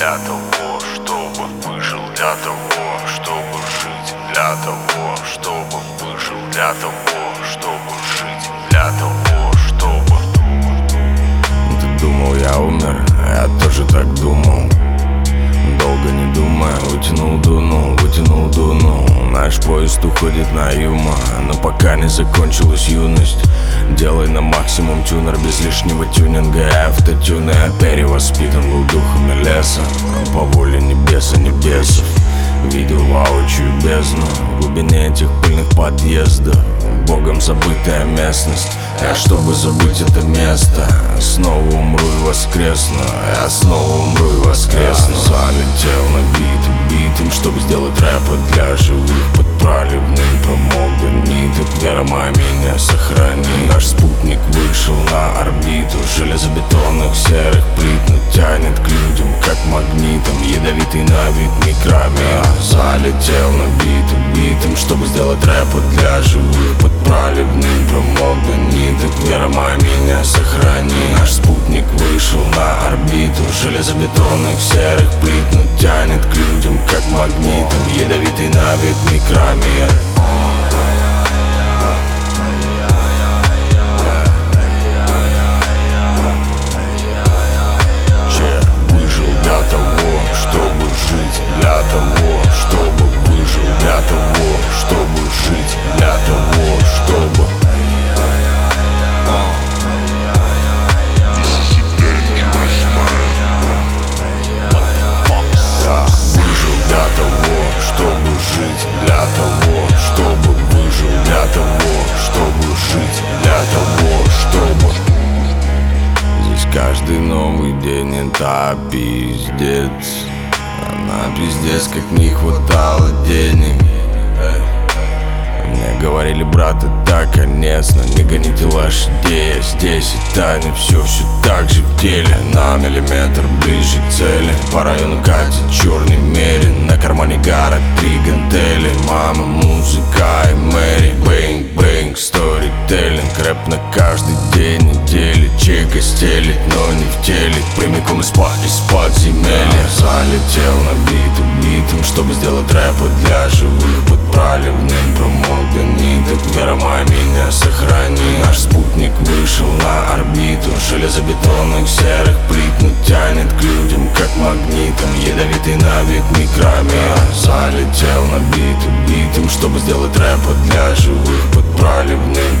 для того, чтобы выжил, для того, чтобы жить, для того, чтобы выжил, для того, чтобы жить, для того, чтобы. Ты думал, я умер, я тоже так думал. Долго не думая, утянул, дунул. Наш поезд уходит на юма, но пока не закончилась юность. Делай на максимум тюнер без лишнего тюнинга. Автотюн, я перевоспитан был духами леса, по воле небеса, небесов. Видел воочию бездну в глубине этих пыльных подъездов. Богом забытая местность. Я, чтобы забыть это место, снова умру и воскресну. Я снова умру и воскресну. Я залетел на битым, чтобы сделать рэпа для живых. Под проливным промокла ниток. Вера моя меня сохрани. Наш спутник вышел на орбиту железобетонных серых плит, но тянет к людям как магнитом, ядовитый на вид микроми. Я залетел на битым, чтобы сделать рэпа для живых. Под проливным промокла ниток. Вера моя меня сохрани. Наш спутник вышел на орбиту железобетонных серых плит, но тянет к людям как магнитом, ядовитый на вид микроми. Выжил для того, чтобы жить, для того, чтобы выжил, для того, чтобы жить, для того, чтобы. Выжил для того, чтобы жить, для того, чтобы выжил, для того, чтобы жить, для того, чтобы. Здесь каждый новый день это пиздец. Она пиздец, как не хватало денег. Мне говорили, брат, это конец, но не гоните лошадей. Я здесь и тянет все так же в деле. На миллиметр ближе к цели. По району катит черный мерин. На кармане гара 3 гантели. Мама, музыка и Мэри. Бэнг-бэнг, сторителлинг. Рэп на каждый день недели. Чека стелит, но не в теле. Прямиком из-под земелья. Залетел на битым, чтобы сделать рэпа для живых. Под проливным промокла ниток. Вера моя меня сохрани. Наш спутник вышел на орбиту железобетонных серых плит, но тянет к людям как магнитом, ядовитый на вид микроми. Залетел на битым, чтобы сделать рэпа для живых. Под проливным